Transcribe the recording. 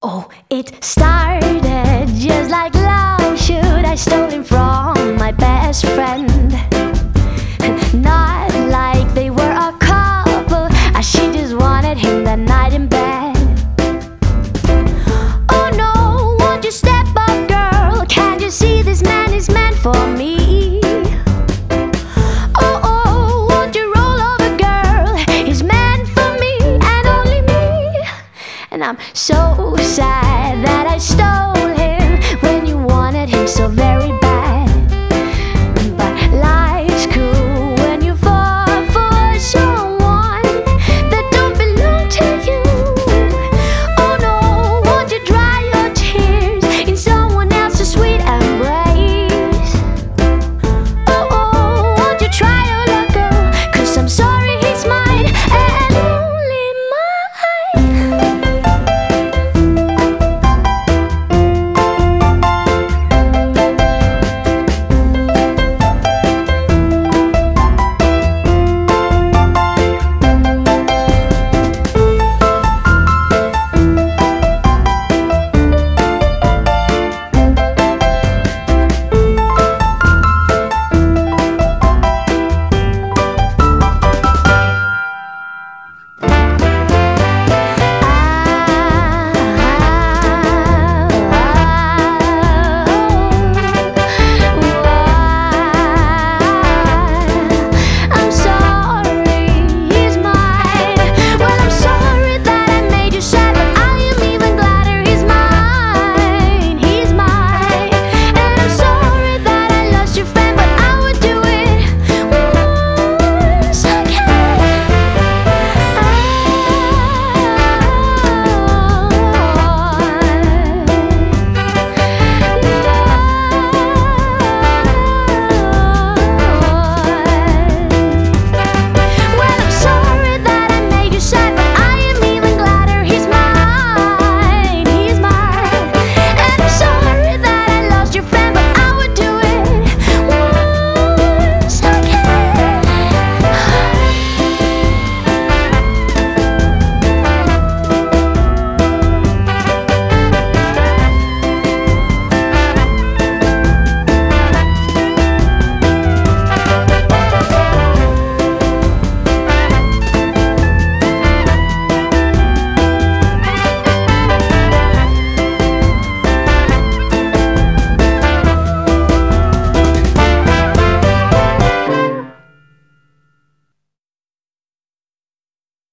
Oh, it started just like love should. I stole him from my best friend. Not like they were a couple. She just wanted him that night in bed. Oh no, won't you step up, girl? Can't you see this man is meant for me? Oh, oh, won't you roll over, girl? He's meant for me and only me. And I'm so sad that I stole